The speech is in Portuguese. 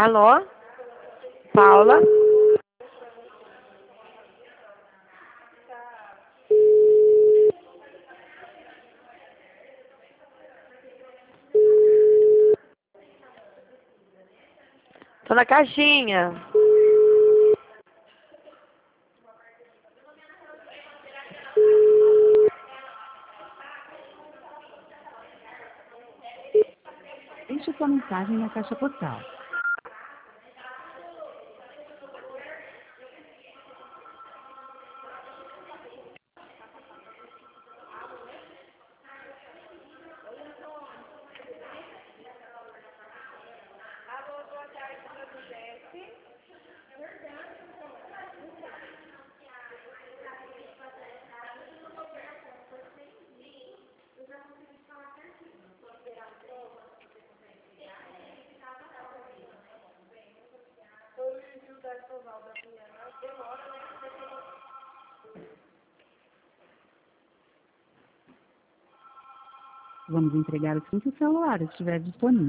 Alô? Paula? Tô na caixinha. Deixe sua mensagem na caixa postal. Vamos entregar assim que o celular estiver disponível.